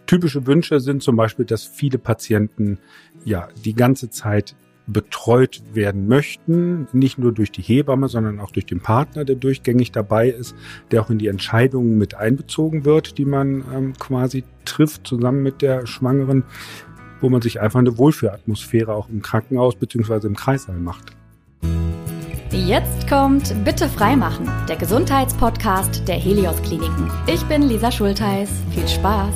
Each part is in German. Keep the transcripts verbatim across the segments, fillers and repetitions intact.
Typische Wünsche sind zum Beispiel, dass viele Patienten ja die ganze Zeit betreut werden möchten, nicht nur durch die Hebamme, sondern auch durch den Partner, der durchgängig dabei ist, der auch in die Entscheidungen mit einbezogen wird, die man ähm, quasi trifft, zusammen mit der Schwangeren, wo man sich einfach eine Wohlfühlatmosphäre auch im Krankenhaus bzw. im Kreissaal macht. Jetzt kommt Bitte freimachen, der Gesundheitspodcast der Helios Kliniken. Ich bin Lisa Schultheis. Viel Spaß!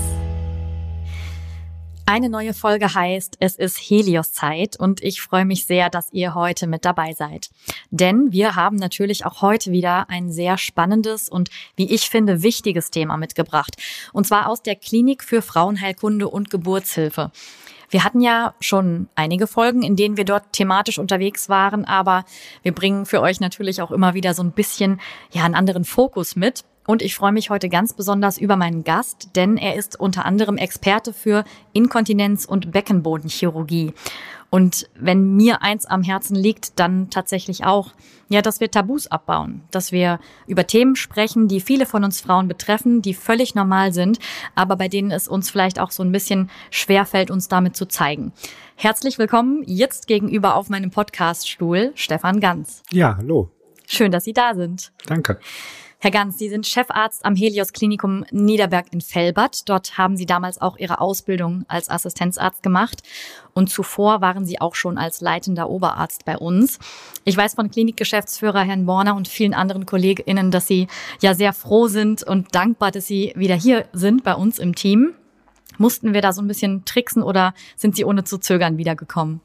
Eine neue Folge heißt, es ist Helios-Zeit und ich freue mich sehr, dass ihr heute mit dabei seid. Denn wir haben natürlich auch heute wieder ein sehr spannendes und, wie ich finde, wichtiges Thema mitgebracht. Und zwar aus der Klinik für Frauenheilkunde und Geburtshilfe. Wir hatten ja schon einige Folgen, in denen wir dort thematisch unterwegs waren, aber wir bringen für euch natürlich auch immer wieder so ein bisschen ja einen anderen Fokus mit. Und ich freue mich heute ganz besonders über meinen Gast, denn er ist unter anderem Experte für Inkontinenz- und Beckenbodenchirurgie. Und wenn mir eins am Herzen liegt, dann tatsächlich auch, ja, dass wir Tabus abbauen, dass wir über Themen sprechen, die viele von uns Frauen betreffen, die völlig normal sind, aber bei denen es uns vielleicht auch so ein bisschen schwerfällt, uns damit zu zeigen. Herzlich willkommen jetzt gegenüber auf meinem Podcaststuhl, Stefan Ganz. Ja, hallo. Schön, dass Sie da sind. Danke. Herr Ganz, Sie sind Chefarzt am Helios Klinikum Niederberg in Velbert. Dort haben Sie damals auch Ihre Ausbildung als Assistenzarzt gemacht. Und zuvor waren Sie auch schon als leitender Oberarzt bei uns. Ich weiß von Klinikgeschäftsführer Herrn Borner und vielen anderen KollegInnen, dass Sie ja sehr froh sind und dankbar, dass Sie wieder hier sind bei uns im Team. Mussten wir da so ein bisschen tricksen oder sind Sie ohne zu zögern wiedergekommen?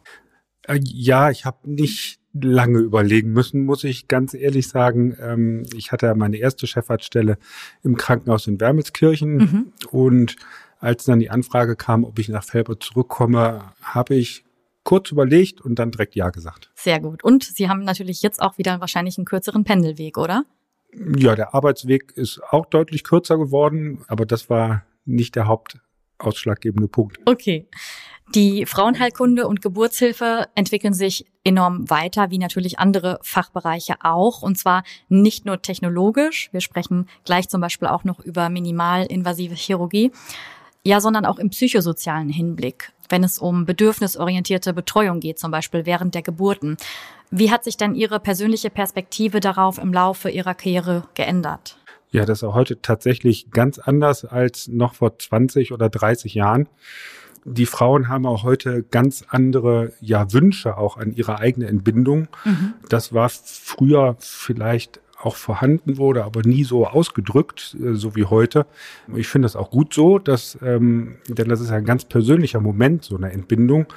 Ja, ich habe nicht lange überlegen müssen, muss ich ganz ehrlich sagen. Ich hatte meine erste Chefarztstelle im Krankenhaus in Wermelskirchen mhm. und als dann die Anfrage kam, ob ich nach Velbert zurückkomme, habe ich kurz überlegt und dann direkt Ja gesagt. Sehr gut. Und Sie haben natürlich jetzt auch wieder wahrscheinlich einen kürzeren Pendelweg, oder? Ja, der Arbeitsweg ist auch deutlich kürzer geworden, aber das war nicht der hauptausschlaggebende Punkt. Okay. Die Frauenheilkunde und Geburtshilfe entwickeln sich enorm weiter, wie natürlich andere Fachbereiche auch. Und zwar nicht nur technologisch, wir sprechen gleich zum Beispiel auch noch über minimalinvasive Chirurgie, ja, sondern auch im psychosozialen Hinblick, wenn es um bedürfnisorientierte Betreuung geht, zum Beispiel während der Geburten. Wie hat sich denn Ihre persönliche Perspektive darauf im Laufe Ihrer Karriere geändert? Ja, das ist auch heute tatsächlich ganz anders als noch vor zwanzig oder dreißig Jahren. Die Frauen haben auch heute ganz andere ja, Wünsche auch an ihre eigene Entbindung. Mhm. Das war früher vielleicht auch vorhanden wurde, aber nie so ausgedrückt, so wie heute. Ich finde das auch gut so, dass, ähm, denn das ist ja ein ganz persönlicher Moment, so eine Entbindung.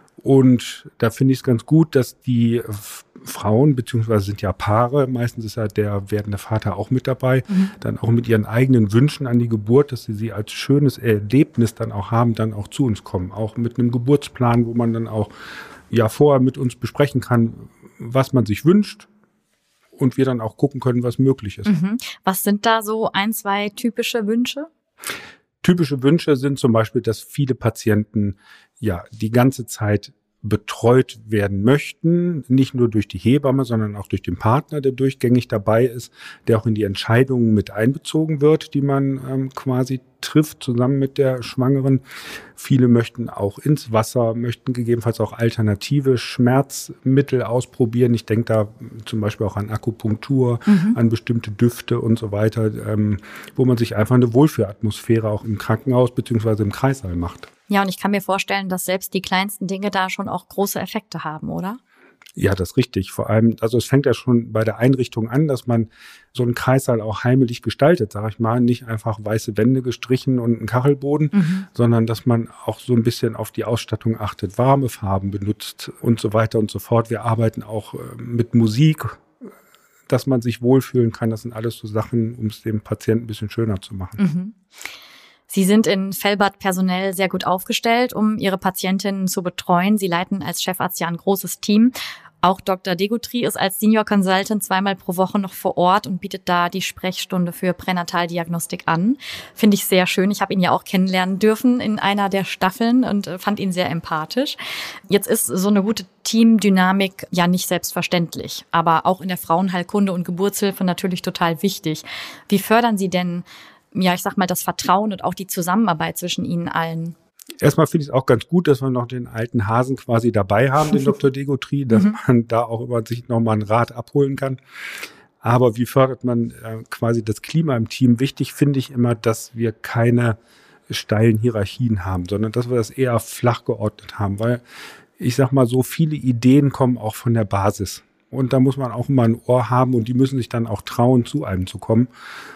Und da finde ich es ganz gut, dass die Frauen, beziehungsweise sind ja Paare, meistens ist ja der werdende Vater auch mit dabei, mhm. dann auch mit ihren eigenen Wünschen an die Geburt, dass sie sie als schönes Erlebnis dann auch haben, dann auch zu uns kommen. Auch mit einem Geburtsplan, wo man dann auch ja vorher mit uns besprechen kann, was man sich wünscht und wir dann auch gucken können, was möglich ist. Mhm. Was sind da so ein, zwei typische Wünsche? Typische Wünsche sind zum Beispiel, dass viele Patienten ja die ganze Zeit betreut werden möchten, nicht nur durch die Hebamme, sondern auch durch den Partner, der durchgängig dabei ist, der auch in die Entscheidungen mit einbezogen wird, die man ähm, quasi trifft, zusammen mit der Schwangeren. Viele möchten auch ins Wasser, möchten gegebenenfalls auch alternative Schmerzmittel ausprobieren. Ich denke da zum Beispiel auch an Akupunktur, mhm. an bestimmte Düfte und so weiter, ähm, wo man sich einfach eine Wohlfühlatmosphäre auch im Krankenhaus bzw. im Kreissaal macht. Ja, und ich kann mir vorstellen, dass selbst die kleinsten Dinge da schon auch große Effekte haben, oder? Ja, das ist richtig. Vor allem, also es fängt ja schon bei der Einrichtung an, dass man so einen Kreissaal auch heimelig gestaltet, sage ich mal. Nicht einfach weiße Wände gestrichen und einen Kachelboden, mhm. sondern dass man auch so ein bisschen auf die Ausstattung achtet, warme Farben benutzt und so weiter und so fort. Wir arbeiten auch mit Musik, dass man sich wohlfühlen kann. Das sind alles so Sachen, um es dem Patienten ein bisschen schöner zu machen. Mhm. Sie sind in Velbert personell sehr gut aufgestellt, um Ihre Patientinnen zu betreuen. Sie leiten als Chefarzt ja ein großes Team. Auch Doktor Degoutry ist als Senior Consultant zweimal pro Woche noch vor Ort und bietet da die Sprechstunde für Pränataldiagnostik an. Finde ich sehr schön. Ich habe ihn ja auch kennenlernen dürfen in einer der Staffeln und fand ihn sehr empathisch. Jetzt ist so eine gute Teamdynamik ja nicht selbstverständlich, aber auch in der Frauenheilkunde und Geburtshilfe natürlich total wichtig. Wie fördern Sie denn ja, ich sag mal, das Vertrauen und auch die Zusammenarbeit zwischen Ihnen allen? Erstmal finde ich es auch ganz gut, dass wir noch den alten Hasen quasi dabei haben, den Doktor Degoutry, dass mhm. man da auch immer sich nochmal einen Rat abholen kann. Aber wie fördert man äh, quasi das Klima im Team? Wichtig finde ich immer, dass wir keine steilen Hierarchien haben, sondern dass wir das eher flach geordnet haben, weil ich sag mal so, viele Ideen kommen auch von der Basis. Und da muss man auch immer ein Ohr haben und die müssen sich dann auch trauen, zu einem zu kommen.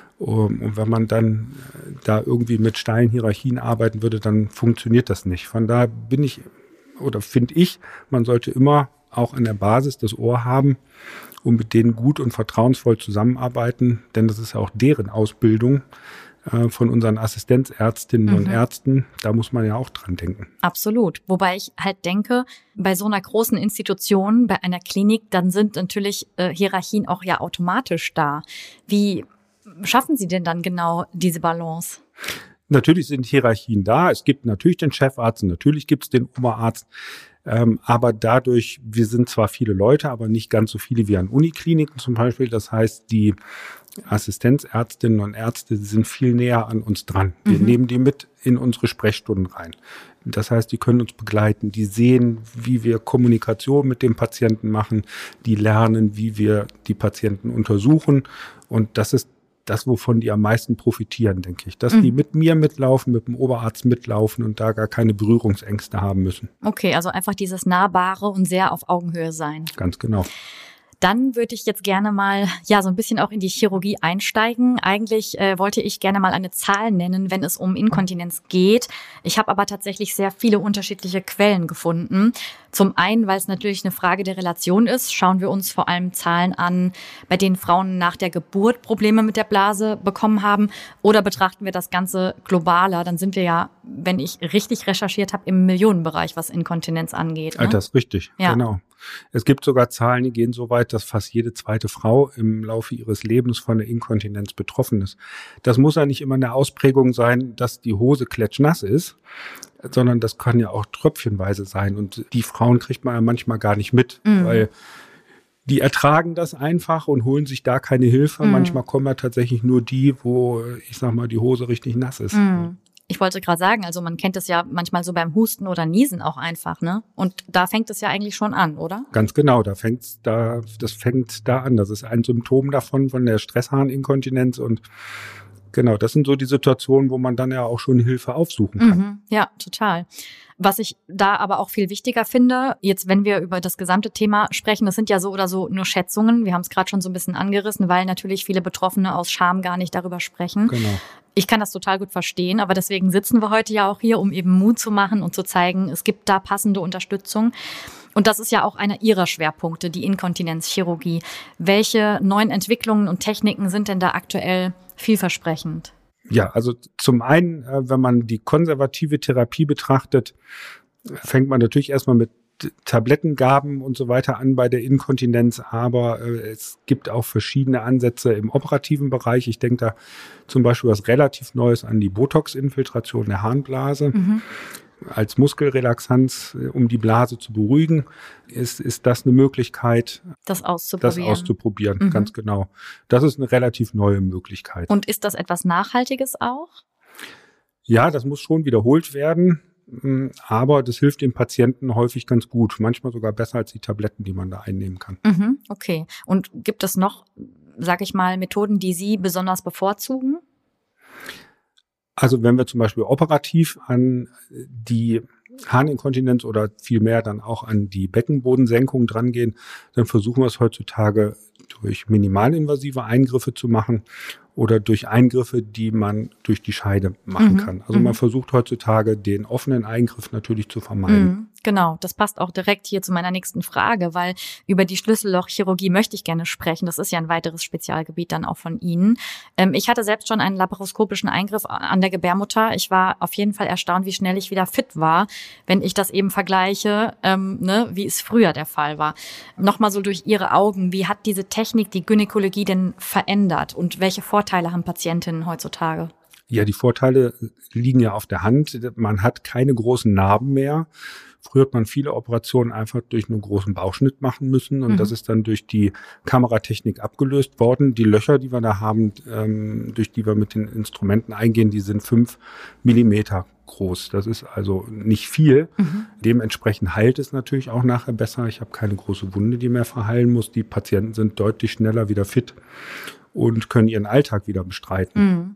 Und wenn man dann da irgendwie mit steilen Hierarchien arbeiten würde, dann funktioniert das nicht. Von daher bin ich oder finde ich, man sollte immer auch an der Basis das Ohr haben und mit denen gut und vertrauensvoll zusammenarbeiten, denn das ist ja auch deren Ausbildung äh, von unseren Assistenzärztinnen mhm. und Ärzten. Da muss man ja auch dran denken. Absolut. Wobei ich halt denke, bei so einer großen Institution, bei einer Klinik, dann sind natürlich äh, Hierarchien auch ja automatisch da. Wie schaffen Sie denn dann genau diese Balance? Natürlich sind Hierarchien da. Es gibt natürlich den Chefarzt, natürlich gibt es den Oberarzt. Ähm, aber dadurch, wir sind zwar viele Leute, aber nicht ganz so viele wie an Unikliniken zum Beispiel. Das heißt, die Assistenzärztinnen und Ärzte sind viel näher an uns dran. Wir mhm. nehmen die mit in unsere Sprechstunden rein. Das heißt, die können uns begleiten, die sehen, wie wir Kommunikation mit dem Patienten machen, die lernen, wie wir die Patienten untersuchen. Und das ist das, wovon die am meisten profitieren, denke ich. Dass mhm. die mit mir mitlaufen, mit dem Oberarzt mitlaufen und da gar keine Berührungsängste haben müssen. Okay, also einfach dieses Nahbare und sehr auf Augenhöhe sein. Ganz genau. Dann würde ich jetzt gerne mal ja so ein bisschen auch in die Chirurgie einsteigen. Eigentlich äh, wollte ich gerne mal eine Zahl nennen, wenn es um Inkontinenz geht. Ich habe aber tatsächlich sehr viele unterschiedliche Quellen gefunden. Zum einen, weil es natürlich eine Frage der Relation ist, schauen wir uns vor allem Zahlen an, bei denen Frauen nach der Geburt Probleme mit der Blase bekommen haben. Oder betrachten wir das Ganze globaler, dann sind wir ja, wenn ich richtig recherchiert habe, im Millionenbereich, was Inkontinenz angeht. Ne? Das ist richtig, ja. Genau. Es gibt sogar Zahlen, die gehen so weit, dass fast jede zweite Frau im Laufe ihres Lebens von der Inkontinenz betroffen ist. Das muss ja nicht immer eine Ausprägung sein, dass die Hose klatschnass ist, sondern das kann ja auch tröpfchenweise sein. Und die Frauen kriegt man ja manchmal gar nicht mit, mhm. weil die ertragen das einfach und holen sich da keine Hilfe. Mhm. Manchmal kommen ja tatsächlich nur die, wo, ich sag mal, die Hose richtig nass ist. Mhm. Ich wollte gerade sagen, also man kennt es ja manchmal so beim Husten oder Niesen auch einfach, ne? Und da fängt es ja eigentlich schon an, oder? Ganz genau, da fängt's da, das fängt da an. Das ist ein Symptom davon, von der Stressharninkontinenz und genau, das sind so die Situationen, wo man dann ja auch schon Hilfe aufsuchen kann. Mhm, ja, total. Was ich da aber auch viel wichtiger finde, jetzt wenn wir über das gesamte Thema sprechen, das sind ja so oder so nur Schätzungen. Wir haben es gerade schon so ein bisschen angerissen, weil natürlich viele Betroffene aus Scham gar nicht darüber sprechen. Genau. Ich kann das total gut verstehen, aber deswegen sitzen wir heute ja auch hier, um eben Mut zu machen und zu zeigen, es gibt da passende Unterstützung. Und das ist ja auch einer Ihrer Schwerpunkte, die Inkontinenzchirurgie. Welche neuen Entwicklungen und Techniken sind denn da aktuell vielversprechend? Ja, also zum einen, wenn man die konservative Therapie betrachtet, fängt man natürlich erstmal mit Tablettengaben und so weiter an bei der Inkontinenz, aber äh, es gibt auch verschiedene Ansätze im operativen Bereich. Ich denke da zum Beispiel was relativ Neues an die Botox-Infiltration der Harnblase. Mhm. Als Muskelrelaxanz, um die Blase zu beruhigen, ist, ist das eine Möglichkeit, das auszuprobieren. Das auszuprobieren, mhm. ganz genau. Das ist eine relativ neue Möglichkeit. Und ist das etwas Nachhaltiges auch? Ja, das muss schon wiederholt werden, aber das hilft dem Patienten häufig ganz gut, manchmal sogar besser als die Tabletten, die man da einnehmen kann. Mhm, okay. Und gibt es noch, sag ich mal, Methoden, die Sie besonders bevorzugen? Also wenn wir zum Beispiel operativ an die Harninkontinenz oder vielmehr dann auch an die Beckenbodensenkung drangehen, dann versuchen wir es heutzutage durch minimalinvasive Eingriffe zu machen oder durch Eingriffe, die man durch die Scheide machen mhm. kann. Also mhm. man versucht heutzutage den offenen Eingriff natürlich zu vermeiden. Mhm. Genau, das passt auch direkt hier zu meiner nächsten Frage, weil über die Schlüssellochchirurgie möchte ich gerne sprechen. Das ist ja ein weiteres Spezialgebiet dann auch von Ihnen. Ähm, ich hatte selbst schon einen laparoskopischen Eingriff an der Gebärmutter. Ich war auf jeden Fall erstaunt, wie schnell ich wieder fit war, wenn ich das eben vergleiche, ähm, ne, wie es früher der Fall war. Nochmal so durch Ihre Augen, wie hat diese Technik die Gynäkologie denn verändert und welche Vorteile haben Patientinnen heutzutage? Ja, die Vorteile liegen ja auf der Hand. Man hat keine großen Narben mehr. Früher hat man viele Operationen einfach durch einen großen Bauchschnitt machen müssen und mhm. das ist dann durch die Kameratechnik abgelöst worden. Die Löcher, die wir da haben, ähm, durch die wir mit den Instrumenten eingehen, die sind fünf Millimeter groß. Das ist also nicht viel. Mhm. Dementsprechend heilt es natürlich auch nachher besser. Ich habe keine große Wunde, die mehr verheilen muss. Die Patienten sind deutlich schneller wieder fit und können ihren Alltag wieder bestreiten. Mhm.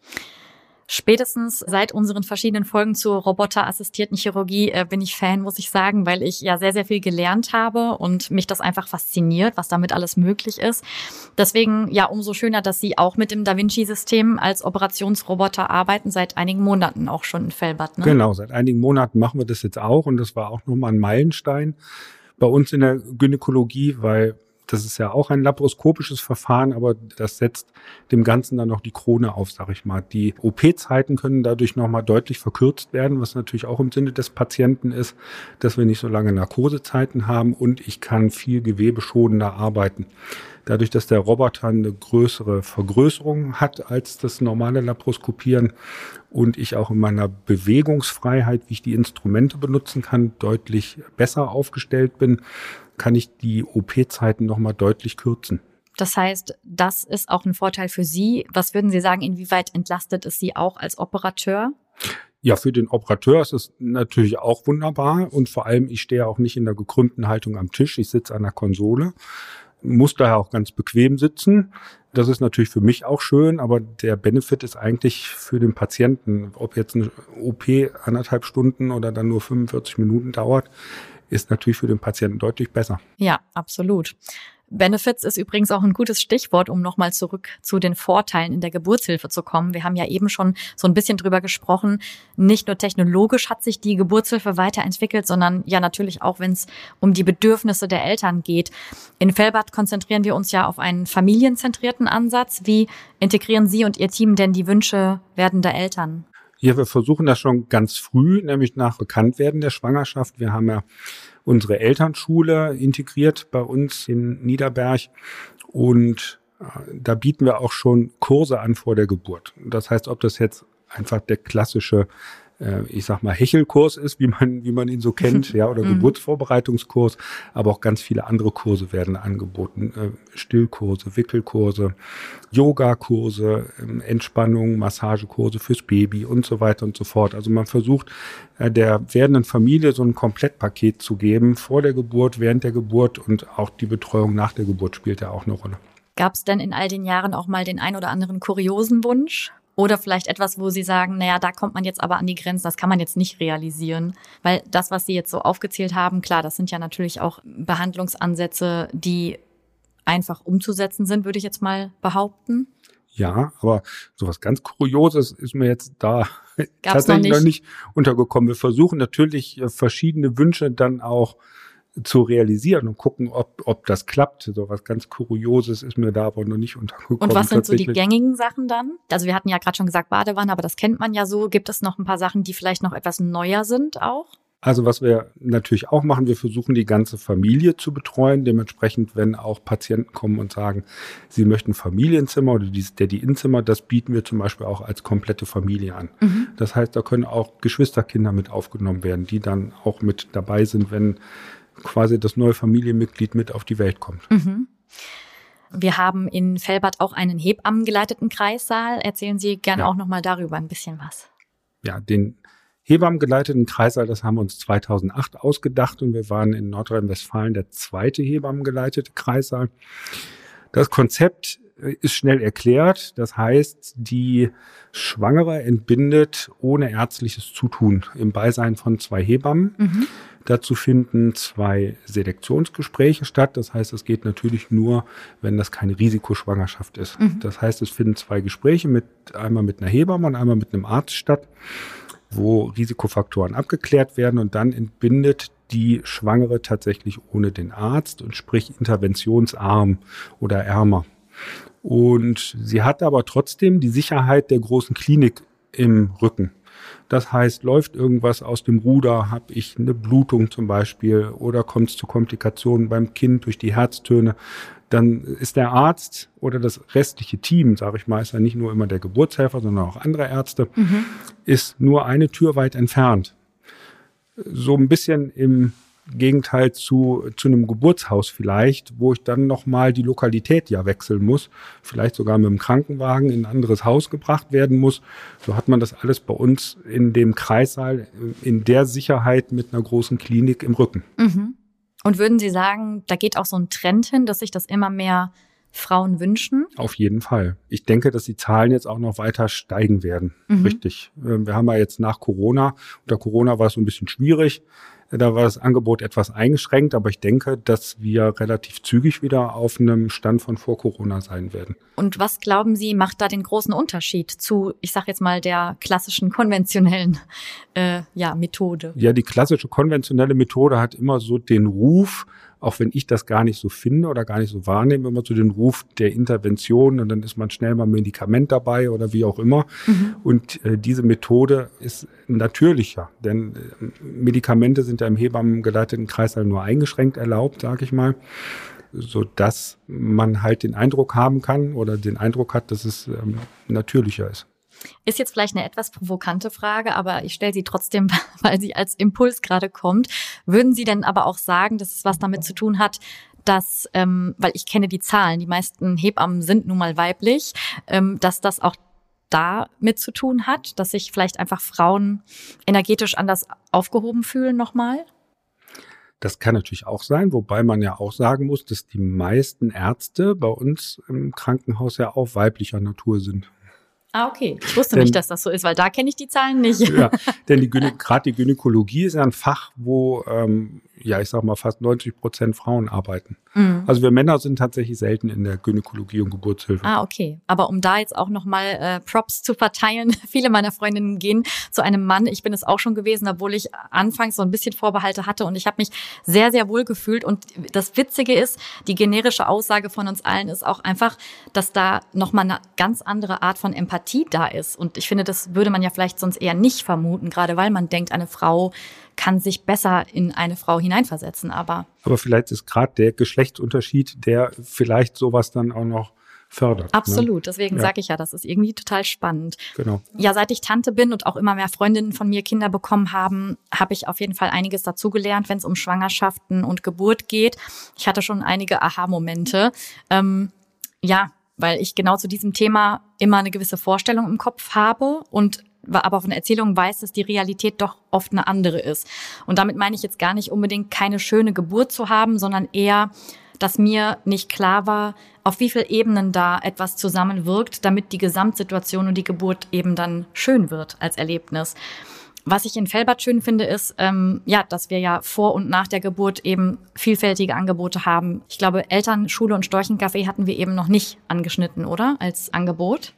Spätestens seit unseren verschiedenen Folgen zur roboterassistierten Chirurgie äh, bin ich Fan, muss ich sagen, weil ich ja sehr, sehr viel gelernt habe und mich das einfach fasziniert, was damit alles möglich ist. Deswegen ja umso schöner, dass Sie auch mit dem Da Vinci-System als Operationsroboter arbeiten, seit einigen Monaten auch schon in Velbert. Ne? Genau, seit einigen Monaten machen wir das jetzt auch und das war auch nochmal ein Meilenstein bei uns in der Gynäkologie, weil das ist ja auch ein laparoskopisches Verfahren, aber das setzt dem Ganzen dann noch die Krone auf, sag ich mal. Die O P-Zeiten können dadurch nochmal deutlich verkürzt werden, was natürlich auch im Sinne des Patienten ist, dass wir nicht so lange Narkosezeiten haben und ich kann viel gewebeschonender arbeiten. Dadurch, dass der Roboter eine größere Vergrößerung hat als das normale Laparoskopieren und ich auch in meiner Bewegungsfreiheit, wie ich die Instrumente benutzen kann, deutlich besser aufgestellt bin, kann ich die O P-Zeiten nochmal deutlich kürzen. Das heißt, das ist auch ein Vorteil für Sie. Was würden Sie sagen, inwieweit entlastet es Sie auch als Operateur? Ja, für den Operateur ist es natürlich auch wunderbar und vor allem, ich stehe auch nicht in der gekrümmten Haltung am Tisch, ich sitze an der Konsole, muss daher auch ganz bequem sitzen. Das ist natürlich für mich auch schön, aber der Benefit ist eigentlich für den Patienten, ob jetzt eine O P anderthalb Stunden oder dann nur fünfundvierzig Minuten dauert, ist natürlich für den Patienten deutlich besser. Ja, absolut. Benefits ist übrigens auch ein gutes Stichwort, um nochmal zurück zu den Vorteilen in der Geburtshilfe zu kommen. Wir haben ja eben schon so ein bisschen drüber gesprochen. Nicht nur technologisch hat sich die Geburtshilfe weiterentwickelt, sondern ja natürlich auch, wenn es um die Bedürfnisse der Eltern geht. In Velbert konzentrieren wir uns ja auf einen familienzentrierten Ansatz. Wie integrieren Sie und Ihr Team denn die Wünsche werdender Eltern? Ja, wir versuchen das schon ganz früh, nämlich nach Bekanntwerden der Schwangerschaft. Wir haben ja unsere Elternschule integriert bei uns in Niederberg und äh, da bieten wir auch schon Kurse an vor der Geburt. Das heißt, ob das jetzt einfach der klassische, äh, ich sag mal, Hechelkurs ist, wie man wie man ihn so kennt, ja, oder Geburtsvorbereitungskurs, aber auch ganz viele andere Kurse werden angeboten. Äh, Stillkurse, Wickelkurse, Yogakurse, äh, Entspannung, Massagekurse fürs Baby und so weiter und so fort. Also man versucht, äh, der werdenden Familie so ein Komplettpaket zu geben, vor der Geburt, während der Geburt und auch die Betreuung nach der Geburt spielt ja auch eine Rolle. Gab es denn in all den Jahren auch mal den ein oder anderen kuriosen Wunsch? Oder vielleicht etwas, wo Sie sagen, naja, da kommt man jetzt aber an die Grenzen, das kann man jetzt nicht realisieren. Weil das, was Sie jetzt so aufgezählt haben, klar, das sind ja natürlich auch Behandlungsansätze, die einfach umzusetzen sind, würde ich jetzt mal behaupten. Ja, aber sowas ganz Kurioses ist mir jetzt da Gab's tatsächlich noch nicht? noch nicht untergekommen. Wir versuchen natürlich verschiedene Wünsche dann auch zu realisieren und gucken, ob ob das klappt. So was ganz Kurioses ist mir da aber noch nicht untergekommen. Und was sind so die gängigen Sachen dann? Also wir hatten ja gerade schon gesagt Badewanne, aber das kennt man ja so. Gibt es noch ein paar Sachen, die vielleicht noch etwas neuer sind auch? Also was wir natürlich auch machen, wir versuchen die ganze Familie zu betreuen. Dementsprechend, wenn auch Patienten kommen und sagen, sie möchten Familienzimmer oder die Daddy-In-Zimmer, das bieten wir zum Beispiel auch als komplette Familie an. Mhm. Das heißt, da können auch Geschwisterkinder mit aufgenommen werden, die dann auch mit dabei sind, wenn quasi das neue Familienmitglied mit auf die Welt kommt. Mhm. Wir haben in Velbert auch einen hebammengeleiteten Kreissaal. Erzählen Sie gerne ja. auch nochmal darüber ein bisschen was. Ja, den hebammengeleiteten Kreissaal, das haben wir uns zweitausendacht ausgedacht und wir waren in Nordrhein-Westfalen der zweite hebammengeleitete Kreissaal. Das Konzept ist schnell erklärt. Das heißt, die Schwangere entbindet ohne ärztliches Zutun im Beisein von zwei Hebammen. Mhm. Dazu finden zwei Selektionsgespräche statt. Das heißt, es geht natürlich nur, wenn das keine Risikoschwangerschaft ist. Mhm. Das heißt, es finden zwei Gespräche mit einmal mit einer Hebamme und einmal mit einem Arzt statt, wo Risikofaktoren abgeklärt werden und dann entbindet die Schwangere tatsächlich ohne den Arzt und sprich interventionsarm oder ärmer. Und sie hat aber trotzdem die Sicherheit der großen Klinik im Rücken. Das heißt, läuft irgendwas aus dem Ruder, habe ich eine Blutung zum Beispiel oder kommt es zu Komplikationen beim Kind durch die Herztöne, dann ist der Arzt oder das restliche Team, sage ich mal, ist ja nicht nur immer der Geburtshelfer, sondern auch andere Ärzte, mhm. ist nur eine Tür weit entfernt. So ein bisschen im Gegenteil zu, zu einem Geburtshaus vielleicht, wo ich dann nochmal die Lokalität ja wechseln muss, vielleicht sogar mit dem Krankenwagen in ein anderes Haus gebracht werden muss. So hat man das alles bei uns in dem Kreissaal in der Sicherheit mit einer großen Klinik im Rücken. Mhm. Und würden Sie sagen, da geht auch so ein Trend hin, dass sich das immer mehr Frauen wünschen? Auf jeden Fall. Ich denke, dass die Zahlen jetzt auch noch weiter steigen werden. Mhm. Richtig. Wir haben ja jetzt nach Corona, unter Corona war es so ein bisschen schwierig. Da war das Angebot etwas eingeschränkt, aber ich denke, dass wir relativ zügig wieder auf einem Stand von vor Corona sein werden. Und was glauben Sie, macht da den großen Unterschied zu, ich sage jetzt mal, der klassischen konventionellen äh, ja, Methode? Ja, die klassische konventionelle Methode hat immer so den Ruf, auch wenn ich das gar nicht so finde oder gar nicht so wahrnehme, immer so den Ruf der Intervention und dann ist man schnell mal ein Medikament dabei oder wie auch immer. Mhm. Und äh, diese Methode ist natürlicher, denn äh, Medikamente sind ja im hebammengeleiteten Kreislauf nur eingeschränkt erlaubt, sage ich mal, so dass man halt den Eindruck haben kann oder den Eindruck hat, dass es ähm, natürlicher ist. Ist jetzt vielleicht eine etwas provokante Frage, aber ich stelle sie trotzdem, weil sie als Impuls gerade kommt. Würden Sie denn aber auch sagen, dass es was damit zu tun hat, dass, ähm, weil ich kenne die Zahlen, die meisten Hebammen sind nun mal weiblich, ähm, dass das auch damit zu tun hat, dass sich vielleicht einfach Frauen energetisch anders aufgehoben fühlen nochmal? Das kann natürlich auch sein, wobei man ja auch sagen muss, dass die meisten Ärzte bei uns im Krankenhaus ja auch weiblicher Natur sind. Ah, okay. Ich wusste denn, nicht, dass das so ist, weil da kenne ich die Zahlen nicht. Ja, denn die Gynä- gerade die Gynäkologie ist ja ein Fach, wo, ähm, ja, ich sag mal, fast neunzig Prozent Frauen arbeiten. Mhm. Also wir Männer sind tatsächlich selten in der Gynäkologie und Geburtshilfe. Ah, okay. Aber um da jetzt auch nochmal äh, Props zu verteilen, viele meiner Freundinnen gehen zu einem Mann. Ich bin es auch schon gewesen, obwohl ich anfangs so ein bisschen Vorbehalte hatte und ich habe mich sehr, sehr wohl gefühlt. Und das Witzige ist, die generische Aussage von uns allen ist auch einfach, dass da nochmal eine ganz andere Art von Empathie da ist. Und ich finde, das würde man ja vielleicht sonst eher nicht vermuten, gerade weil man denkt, eine Frau kann sich besser in eine Frau hineinversetzen. Aber aber vielleicht ist gerade der Geschlechtsunterschied, der vielleicht sowas dann auch noch fördert. Absolut, ne? Deswegen ja. sage ich ja, das ist irgendwie total spannend. Genau. Ja, seit ich Tante bin und auch immer mehr Freundinnen von mir Kinder bekommen haben, habe ich auf jeden Fall einiges dazugelernt, wenn es um Schwangerschaften und Geburt geht. Ich hatte schon einige Aha-Momente. Ähm, ja, weil ich genau zu diesem Thema immer eine gewisse Vorstellung im Kopf habe und aber von Erzählungen weiß, dass die Realität doch oft eine andere ist. Und damit meine ich jetzt gar nicht unbedingt keine schöne Geburt zu haben, sondern eher, dass mir nicht klar war, auf wie vielen Ebenen da etwas zusammenwirkt, damit die Gesamtsituation und die Geburt eben dann schön wird als Erlebnis. Was ich in Velbert schön finde, ist, ähm, ja, dass wir ja vor und nach der Geburt eben vielfältige Angebote haben. Ich glaube, Elternschule und Storchencafé hatten wir eben noch nicht angeschnitten, oder? Als Angebot?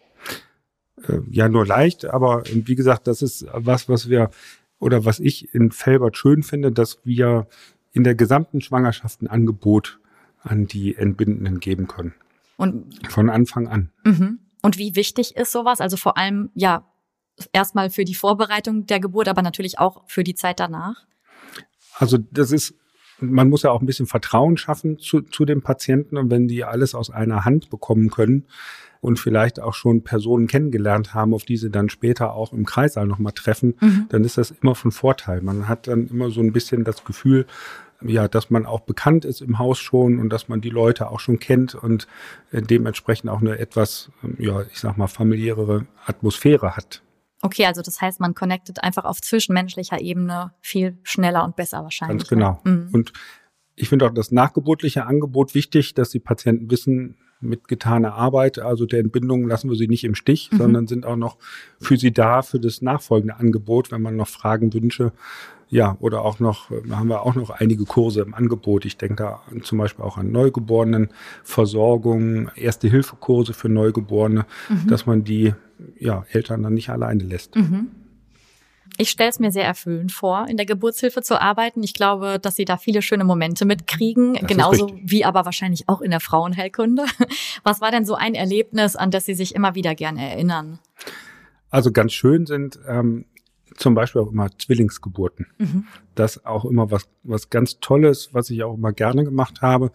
Ja, nur leicht, aber wie gesagt, das ist was, was wir oder was ich in Velbert schön finde, dass wir in der gesamten Schwangerschaft ein Angebot an die Entbindenden geben können. Und von Anfang an. Mhm. Und wie wichtig ist sowas? Also vor allem, ja, erstmal für die Vorbereitung der Geburt, aber natürlich auch für die Zeit danach? Also das ist, man muss ja auch ein bisschen Vertrauen schaffen zu, zu den Patienten und wenn die alles aus einer Hand bekommen können, und vielleicht auch schon Personen kennengelernt haben, auf die sie dann später auch im Kreissaal nochmal treffen, mhm. dann ist das immer von Vorteil. Man hat dann immer so ein bisschen das Gefühl, ja, dass man auch bekannt ist im Haus schon und dass man die Leute auch schon kennt und äh, dementsprechend auch eine etwas, ja, ich sag mal, familiärere Atmosphäre hat. Okay, also das heißt, man connectet einfach auf zwischenmenschlicher Ebene viel schneller und besser wahrscheinlich. Ganz genau. Ne? Mhm. Und ich finde auch das nachgeburtliche Angebot wichtig, dass die Patienten wissen, mit getaner Arbeit, also der Entbindung lassen wir sie nicht im Stich, mhm. sondern sind auch noch für sie da, für das nachfolgende Angebot, wenn man noch Fragen, Wünsche, ja, oder auch noch, da haben wir auch noch einige Kurse im Angebot. Ich denke da zum Beispiel auch an Neugeborenen-Versorgung, Erste-Hilfe-Kurse für Neugeborene, mhm. dass man die ja, Eltern dann nicht alleine lässt. Mhm. Ich stelle es mir sehr erfüllend vor, in der Geburtshilfe zu arbeiten. Ich glaube, dass Sie da viele schöne Momente mitkriegen, das genauso wie aber wahrscheinlich auch in der Frauenheilkunde. Was war denn so ein Erlebnis, an das Sie sich immer wieder gerne erinnern? Also ganz schön sind ähm, zum Beispiel auch immer Zwillingsgeburten. Mhm. Das auch immer was was ganz Tolles, was ich auch immer gerne gemacht habe.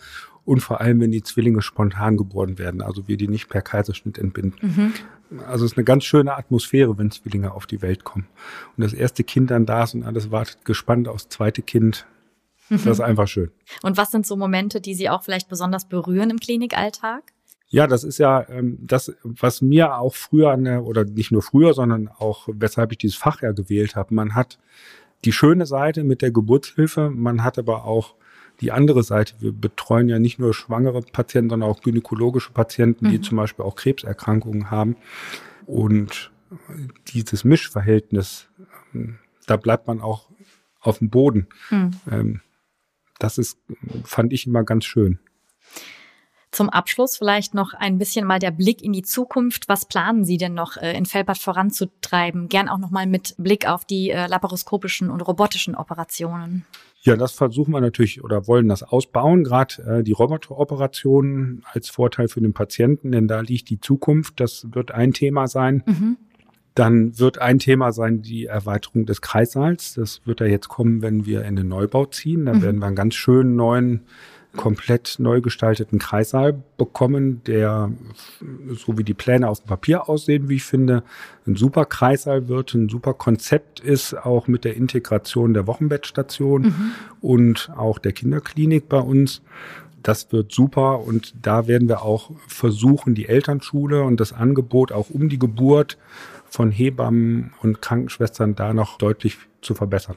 und vor allem, wenn die Zwillinge spontan geboren werden, also wir die nicht per Kaiserschnitt entbinden. Mhm. Also es ist eine ganz schöne Atmosphäre, wenn Zwillinge auf die Welt kommen. Und das erste Kind dann da ist und alles wartet gespannt aufs zweite Kind. Das ist einfach schön. Und was sind so Momente, die Sie auch vielleicht besonders berühren im Klinikalltag? Ja, das ist ja ähm, das, was mir auch früher, an der, oder nicht nur früher, sondern auch, weshalb ich dieses Fach ja gewählt habe. Man hat die schöne Seite mit der Geburtshilfe, man hat aber auch die andere Seite. Wir betreuen ja nicht nur schwangere Patienten, sondern auch gynäkologische Patienten, die mhm. zum Beispiel auch Krebserkrankungen haben. Und dieses Mischverhältnis, da bleibt man auch auf dem Boden. Mhm. Das ist, fand ich immer ganz schön. Zum Abschluss vielleicht noch ein bisschen mal der Blick in die Zukunft. Was planen Sie denn noch in Velbert voranzutreiben? Gern auch noch mal mit Blick auf die laparoskopischen und robotischen Operationen. Ja, das versuchen wir natürlich oder wollen das ausbauen, gerade äh, die Roboteroperationen als Vorteil für den Patienten, denn da liegt die Zukunft. Das wird ein Thema sein. Mhm. Dann wird ein Thema sein die Erweiterung des Kreissaals. Das wird ja jetzt kommen, wenn wir in den Neubau ziehen. Da mhm. werden wir einen ganz schönen neuen, komplett neu gestalteten Kreissaal bekommen, der, so wie die Pläne auf dem Papier aussehen, wie ich finde, ein super Kreissaal wird, ein super Konzept ist, auch mit der Integration der Wochenbettstation mhm. und auch der Kinderklinik bei uns. Das wird super und da werden wir auch versuchen, die Elternschule und das Angebot auch um die Geburt von Hebammen und Krankenschwestern da noch deutlich zu verbessern.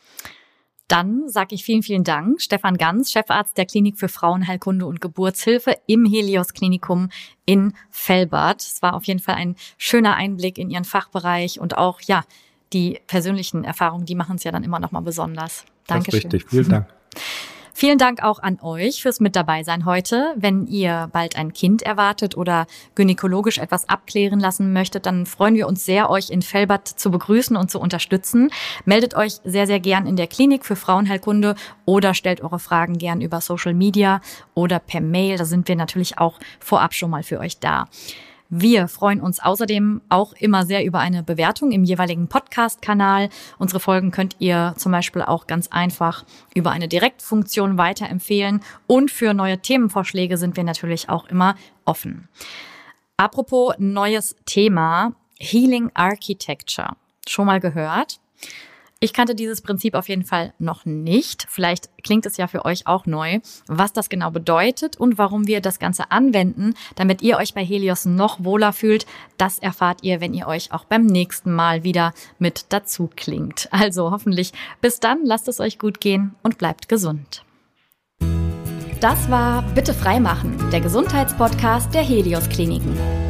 Dann sage ich vielen, vielen Dank. Stefan Ganz, Chefarzt der Klinik für Frauenheilkunde und Geburtshilfe im Helios Klinikum in Velbert. Es war auf jeden Fall ein schöner Einblick in Ihren Fachbereich und auch, ja, die persönlichen Erfahrungen, die machen es ja dann immer noch mal besonders. Dankeschön. Das ist richtig. Vielen Dank. Vielen Dank auch an euch fürs mit dabei sein heute. Wenn ihr bald ein Kind erwartet oder gynäkologisch etwas abklären lassen möchtet, dann freuen wir uns sehr, euch in Velbert zu begrüßen und zu unterstützen. Meldet euch sehr, sehr gern in der Klinik für Frauenheilkunde oder stellt eure Fragen gern über Social Media oder per Mail. Da sind wir natürlich auch vorab schon mal für euch da. Wir freuen uns außerdem auch immer sehr über eine Bewertung im jeweiligen Podcast-Kanal. Unsere Folgen könnt ihr zum Beispiel auch ganz einfach über eine Direktfunktion weiterempfehlen. Und für neue Themenvorschläge sind wir natürlich auch immer offen. Apropos neues Thema, Healing Architecture. Schon mal gehört? Ich kannte dieses Prinzip auf jeden Fall noch nicht. Vielleicht klingt es ja für euch auch neu, was das genau bedeutet und warum wir das Ganze anwenden, damit ihr euch bei Helios noch wohler fühlt. Das erfahrt ihr, wenn ihr euch auch beim nächsten Mal wieder mit dazu klingt. Also hoffentlich bis dann, lasst es euch gut gehen und bleibt gesund. Das war Bitte freimachen, der Gesundheitspodcast der Helios Kliniken.